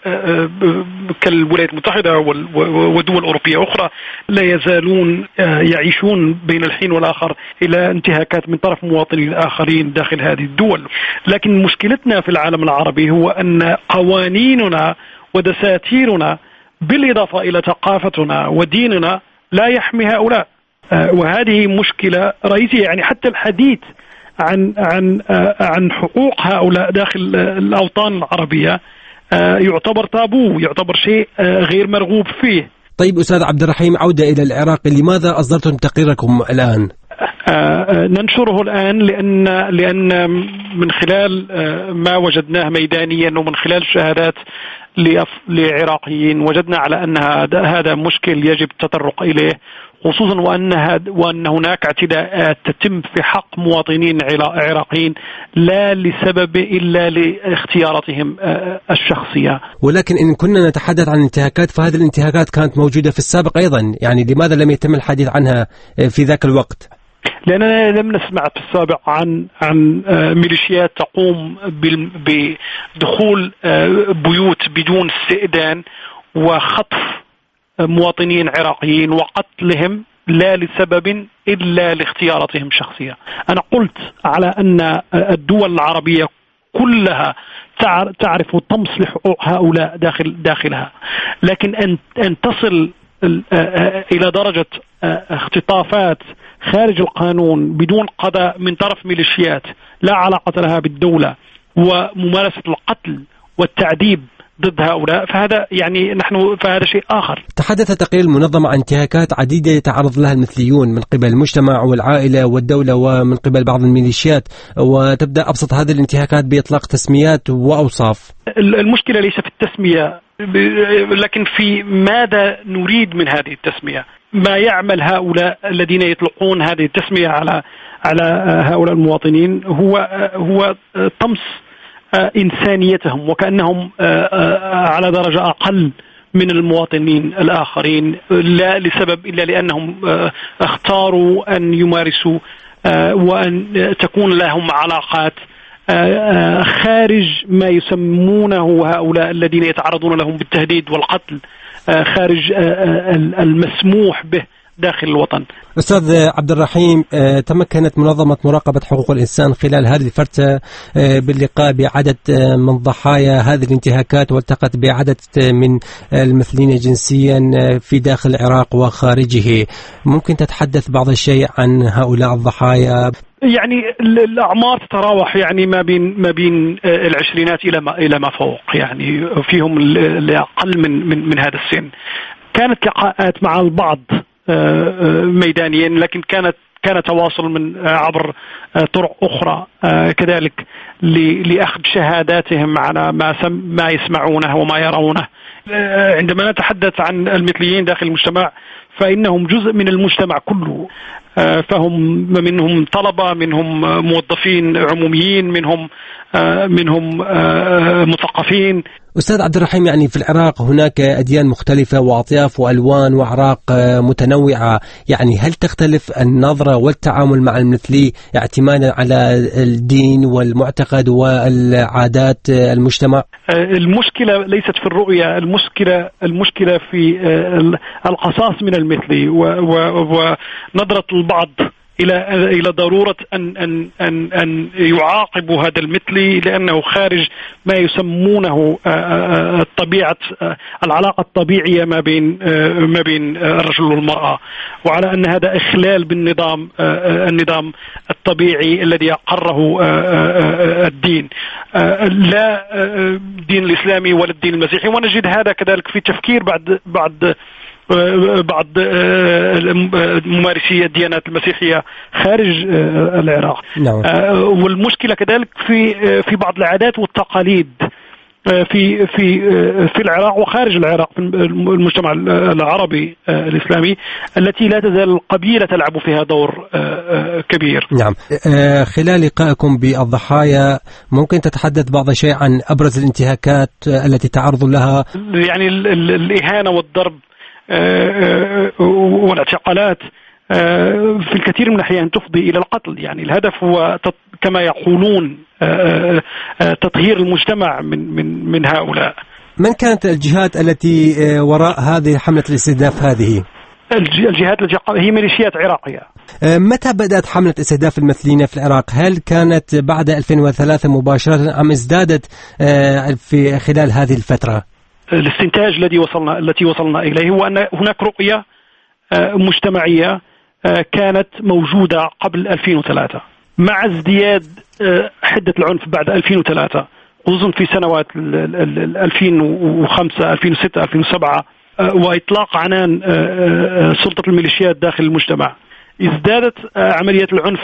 كالولايات المتحدة ودول أوروبية أخرى لا يزالون يعيشون بين الحين والآخر إلى انتهاكات من طرف مواطنين آخرين داخل هذه الدول. لكن مشكلتنا في العالم العربي هو أن قوانيننا ودساتيرنا بالإضافة إلى ثقافتنا وديننا لا يحمي هؤلاء، وهذه مشكلة رئيسية. يعني حتى الحديث عن حقوق هؤلاء داخل الأوطان العربية يعتبر تابو، يعتبر شيء غير مرغوب فيه. طيب أستاذ عبد الرحيم، عودة إلى العراق، لماذا أصدرتم تقريركم الآن؟ ننشره الآن لأن من خلال ما وجدناه ميدانيا ومن خلال شهادات لعراقيين وجدنا على أن هذا مشكل يجب التطرق إليه، خصوصا وأن هناك اعتداءات تتم في حق مواطنين عراقيين لا لسبب إلا لاختياراتهم الشخصية. ولكن إن كنا نتحدث عن انتهاكات، فهذه الانتهاكات كانت موجودة في السابق أيضا، يعني لماذا لم يتم الحديث عنها في ذاك الوقت؟ لأننا لم نسمع في السابق عن ميليشيات تقوم بدخول بيوت بدون استئذان وخطف مواطنين عراقيين وقتلهم لا لسبب إلا لاختياراتهم الشخصية. أنا قلت على أن الدول العربية كلها تعرف وتمس لحقوق هؤلاء داخلها، لكن أن تصل إلى درجة اختطافات خارج القانون بدون قضاء من طرف ميليشيات لا علاقة لها بالدولة وممارسة القتل والتعذيب ضد هؤلاء، فهذا شيء آخر. تحدث تقرير المنظمة عن انتهاكات عديدة يتعرض لها المثليون من قبل المجتمع والعائلة والدولة ومن قبل بعض الميليشيات، وتبدأ أبسط هذه الانتهاكات بإطلاق تسميات وأوصاف. المشكلة ليس في التسمية، لكن في ماذا نريد من هذه التسمية. ما يعمل هؤلاء الذين يطلقون هذه التسمية على هؤلاء المواطنين هو طمس إنسانيتهم، وكأنهم على درجة أقل من المواطنين الآخرين لا لسبب إلا لأنهم اختاروا أن يمارسوا وأن تكون لهم علاقات خارج ما يسمونه هؤلاء الذين يتعرضون لهم بالتهديد والقتل، خارج المسموح به داخل الوطن. أستاذ عبد الرحيم، تمكنت منظمة مراقبة حقوق الإنسان خلال هذه الفترة باللقاء بعدد من ضحايا هذه الانتهاكات، والتقت بعدد من المثلين جنسيا في داخل العراق وخارجه. ممكن تتحدث بعض الشيء عن هؤلاء الضحايا؟ يعني الأعمار تتراوح يعني ما بين العشرينات إلى ما فوق، يعني فيهم الأقل من هذا السن. كانت لقاءات مع البعض ميدانيا، لكن كان تواصل من عبر طرق أخرى كذلك لأخذ شهاداتهم على ما يسمعونه وما يرونه. عندما نتحدث عن المثليين داخل المجتمع فإنهم جزء من المجتمع كله، فهم منهم طلبة، منهم موظفين عموميين، منهم مثقفين. أستاذ عبد الرحيم، يعني في العراق هناك أديان مختلفة وأطياف وألوان وأعراق متنوعة، يعني هل تختلف النظرة والتعامل مع المثلي اعتمادا على الدين والمعتقد والعادات المجتمع؟ المشكلة ليست في الرؤية، المشكلة في القصاص من المثلي ونظرة البعض إلى ضرورة أن يعاقبوا هذا المثلي لأنه خارج ما يسمونه الطبيعة، العلاقة الطبيعية ما بين الرجل والمرأة، وعلى أن هذا إخلال النظام الطبيعي الذي أقره الدين، لا الدين الإسلامي ولا الدين المسيحي. ونجد هذا كذلك في تفكير بعض ممارسي الديانات المسيحية خارج العراق. نعم. والمشكلة كذلك في بعض العادات والتقاليد في العراق وخارج العراق، في المجتمع العربي الإسلامي، التي لا تزال القبيلة تلعب فيها دور كبير. نعم. خلال لقائكم بالضحايا ممكن تتحدث بعض الشيء عن أبرز الانتهاكات التي تعرضوا لها؟ يعني الإهانة والضرب والاعتقالات في الكثير من الأحيان تفضي إلى القتل. يعني الهدف هو كما يقولون تطهير المجتمع من هؤلاء. من كانت الجهات التي وراء هذه حملة الاستهداف هذه؟ الجهات التي هي ميليشيات عراقية. متى بدأت حملة استهداف المثليين في العراق؟ هل كانت بعد 2003 مباشرة أم ازدادت في خلال هذه الفترة؟ الاستنتاج التي وصلنا إليه هو أن هناك رؤية مجتمعية كانت موجودة قبل 2003 مع ازدياد حدة العنف بعد 2003، خصوصا في سنوات 2005 2006 2007 وإطلاق عنان سلطة الميليشيات داخل المجتمع. ازدادت عمليات العنف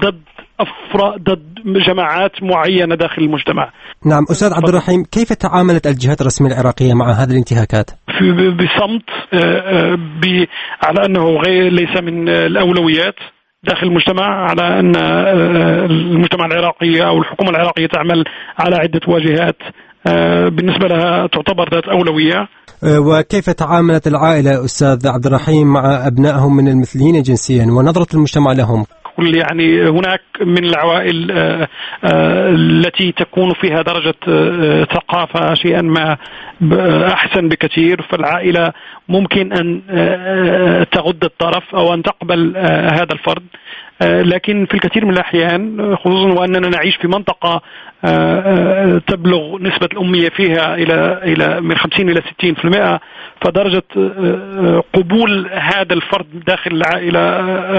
ضد جماعات معينة داخل المجتمع. نعم أستاذ عبد الرحيم، كيف تعاملت الجهات الرسمية العراقية مع هذه الانتهاكات؟ بصمت، على أنه ليس من الأولويات داخل المجتمع، على أن المجتمع العراقي أو الحكومة العراقية تعمل على عدة واجهات بالنسبة لها تعتبر ذات أولوية. وكيف تعاملت العائلة أستاذ عبد الرحيم مع أبنائهم من المثليين جنسيا ونظرة المجتمع لهم؟ يعني هناك من العوائل التي تكون فيها درجة ثقافة شيئا ما أحسن بكثير، فالعائلة ممكن أن تغض الطرف أو أن تقبل هذا الفرد، لكن في الكثير من الأحيان خصوصا وأننا نعيش في منطقة تبلغ نسبة الأمية فيها إلى من 50 إلى 60%، فدرجة قبول هذا الفرد داخل العائلة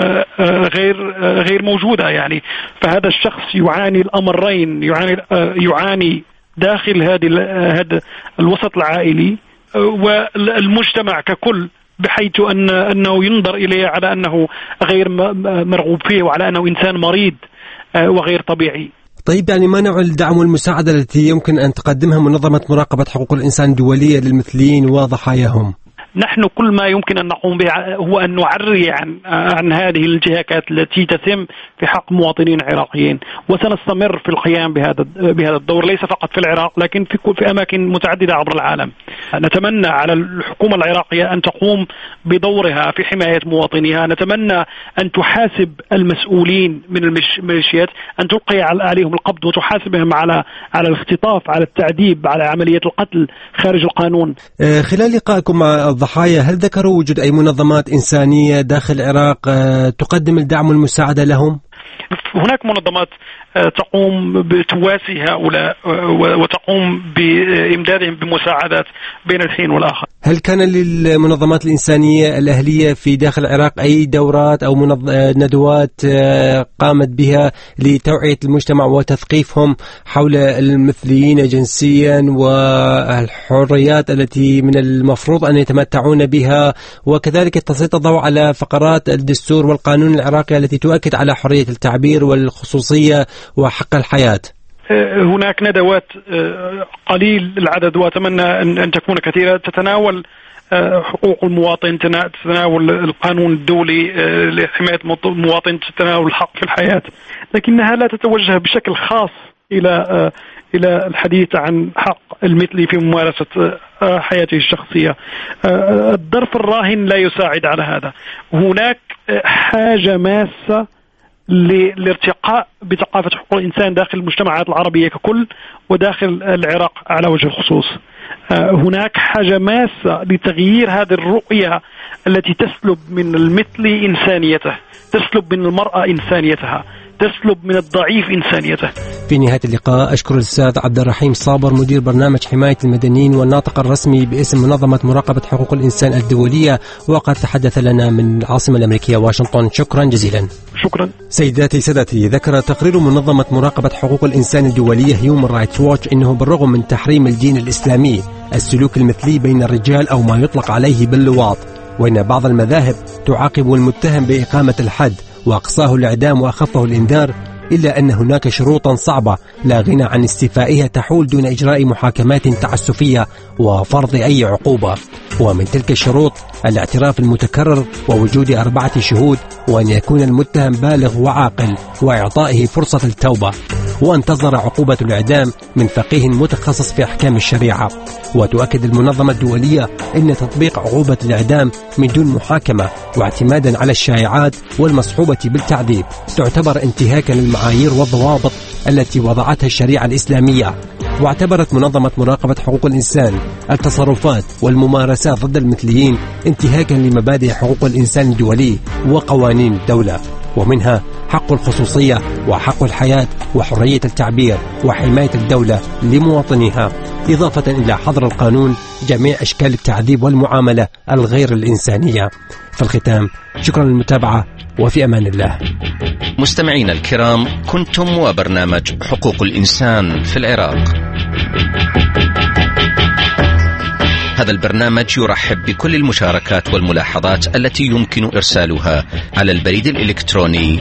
غير موجودة يعني. فهذا الشخص يعاني الأمرين، يعاني داخل هذا الوسط العائلي والمجتمع ككل، بحيث أنه ينظر إليه على أنه غير مرغوب فيه وعلى أنه إنسان مريض وغير طبيعي. طيب، يعني ما نوع الدعم والمساعدة التي يمكن أن تقدمها منظمة مراقبة حقوق الإنسان الدولية للمثليين وضحاياهم؟ نحن كل ما يمكن أن نقوم به هو أن نعري عن هذه الانتهاكات التي تتم في حق مواطنين عراقيين، وسنستمر في القيام بهذا الدور ليس فقط في العراق لكن في أماكن متعددة عبر العالم. نتمنى على الحكومة العراقية أن تقوم بدورها في حماية مواطنيها، نتمنى أن تحاسب المسؤولين من الميليشيات، أن تلقي عليهم القبض وتحاسبهم على الاختطاف، على التعذيب، على عملية القتل خارج القانون. خلال لقائكم مع الضحايا هل ذكروا وجود أي منظمات إنسانية داخل العراق تقدم الدعم والمساعدة لهم؟ هناك منظمات تقوم بتواسي هؤلاء وتقوم بإمدادهم بمساعدات بين الحين والآخر. هل كان للمنظمات الإنسانية الأهلية في داخل العراق أي دورات أو ندوات قامت بها لتوعية المجتمع وتثقيفهم حول المثليين جنسيا والحريات التي من المفروض أن يتمتعون بها، وكذلك تسليط الضوء على فقرات الدستور والقانون العراقي التي تؤكد على حرية التعبير والخصوصية وحق الحياة؟ هناك ندوات قليل العدد وأتمنى أن تكون كثيرة، تتناول حقوق المواطن، تتناول القانون الدولي لحماية المواطن، تتناول الحق في الحياة، لكنها لا تتوجه بشكل خاص إلى الحديث عن حق المثلي في ممارسة حياته الشخصية. الظرف الراهن لا يساعد على هذا. هناك حاجة ماسة للارتقاء بثقافة حقوق الإنسان داخل المجتمعات العربية ككل وداخل العراق على وجه الخصوص. هناك حاجة ماسة لتغيير هذه الرؤية التي تسلب من المثلي إنسانيته، تسلب من المرأة إنسانيتها، تسلب من الضعيف إنسانيته. في نهاية اللقاء أشكر الأستاذ عبد الرحيم صابر مدير برنامج حماية المدنيين والناطق الرسمي باسم منظمة مراقبة حقوق الإنسان الدولية، وقد تحدث لنا من العاصمة الأمريكية واشنطن. شكرا جزيلا. شكرا. سيداتي سادتي، ذكر تقرير منظمة مراقبة حقوق الإنسان الدولية هيومن رايتس واتش إنه بالرغم من تحريم الدين الإسلامي السلوك المثلي بين الرجال أو ما يطلق عليه باللواط، وإن بعض المذاهب تعاقب المتهم بإقامة الحد وأقصاه الإعدام وأخفه الإنذار، إلا أن هناك شروطا صعبة لا غنى عن استيفائها تحول دون إجراء محاكمات تعسفية وفرض أي عقوبة. ومن تلك الشروط الاعتراف المتكرر ووجود 4 شهود، وأن يكون المتهم بالغ وعاقل، وإعطائه فرصة التوبة، وأن تصدر عقوبة الإعدام من فقيه متخصص في أحكام الشريعة. وتؤكد المنظمة الدولية أن تطبيق عقوبة الإعدام من دون محاكمة واعتمادا على الشائعات والمصحوبة بالتعذيب تعتبر انتهاكا للمعايير والضوابط التي وضعتها الشريعة الإسلامية، واعتبرت منظمة مراقبة حقوق الإنسان التصرفات والممارسات ضد المثليين انتهاكا لمبادئ حقوق الإنسان الدولي وقوانين الدولة، ومنها حق الخصوصية وحق الحياة وحرية التعبير وحماية الدولة لمواطنيها، إضافة إلى حظر القانون جميع أشكال التعذيب والمعاملة الغير الإنسانية. في الختام، شكرا للمتابعة وفي أمان الله. مستمعينا الكرام، كنتم وبرنامج حقوق الإنسان في العراق. هذا البرنامج يرحب بكل المشاركات والملاحظات التي يمكن إرسالها على البريد الإلكتروني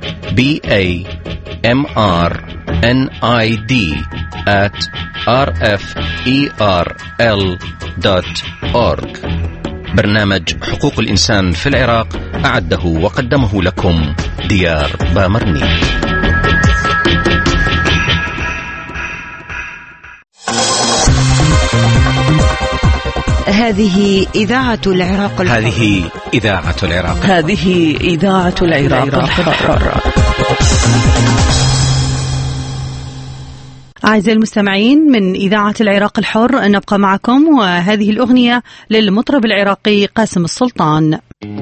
bamrid@rferl.org. برنامج حقوق الإنسان في العراق أعده وقدمه لكم ديار بامرني. هذه إذاعة العراق الحر. هذه إذاعة العراق. هذه إذاعة العراق الحر. أعزائي المستمعين، من إذاعة العراق الحر نبقى معكم، وهذه الأغنية للمطرب العراقي قاسم السلطان.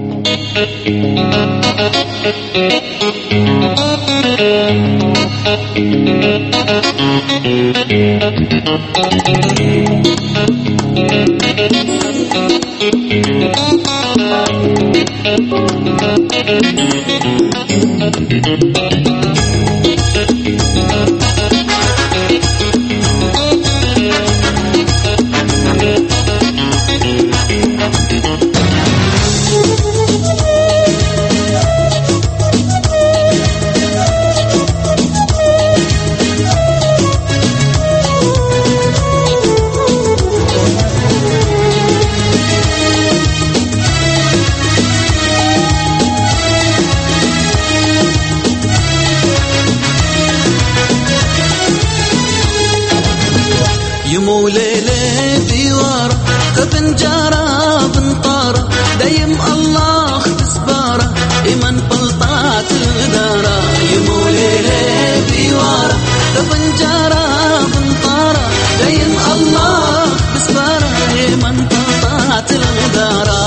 يمو ليلة ديوارة كبنجارة بنطارة دايم الله بسبارة إيمان بلطات الغدارة. يمو ليلة ديوارة كبنجارة بنطارة دايم الله بسبارة إيمان بلطات الغدارة.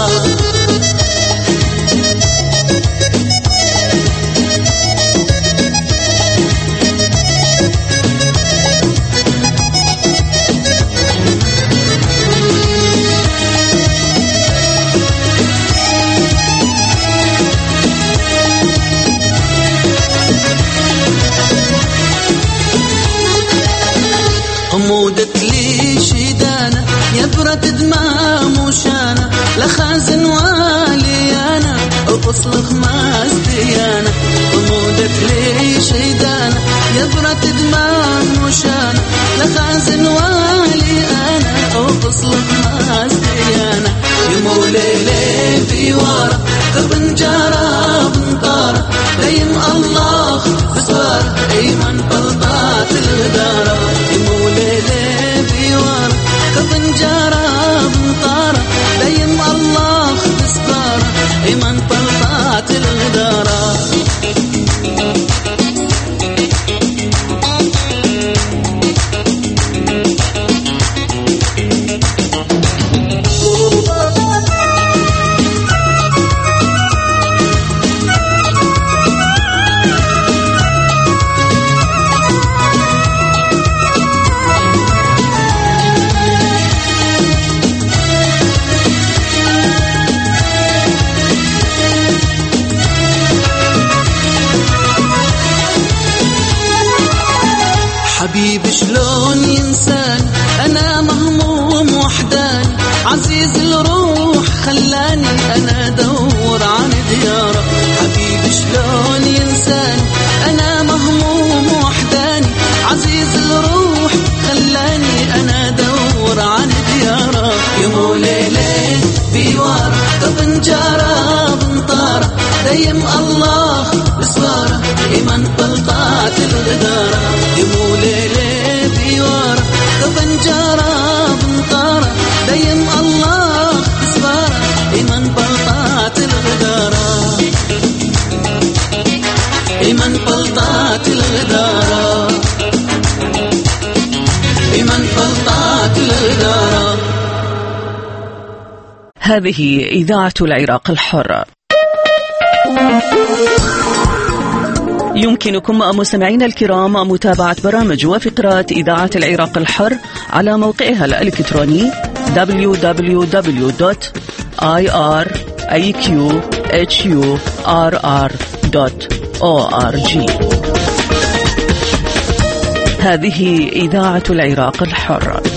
مودت لي شيدانة يبرة دمام وشانة لخازن واليانا وبصلخ ماس ديانة. مودت لي شيدانة يبرة دمام وشانة لخازن واليانا وبصلخ ماس ديانة. يمو ليلة ديوارة كبنجارة بنطارة دايم الله بسوارة إيمان بلطات الغدارة. يمو ليلة ديوارة كبنجارة بنطارة دايم الله بسوارة إيمان بلطات الغدارة. حبيبي شلون ينساني أنا مهموم وحداني عزيز الروح خلاني أنا أدور عن دياره. حبيبي شلون ينساني أنا مهموم وحداني عزيز الروح خلاني أنا أدور عن دياره. يمو ليلة ديوارة كبنجارة بنطارة دايم الله بسوارة إيمان بلطات الغدارة. يمو ليلة ديوارة كبنجارة بنطارة دايم الله بسوارة إيمان بلطات الغدارة. إيمان بلطات الغدارة. إيمان هذه إذاعة العراق الحر. يمكنكم مستمعينا الكرام متابعة برامج وفقرات إذاعة العراق الحر على موقعها الإلكتروني www.iraqhurr.org. هذه إذاعة العراق الحر.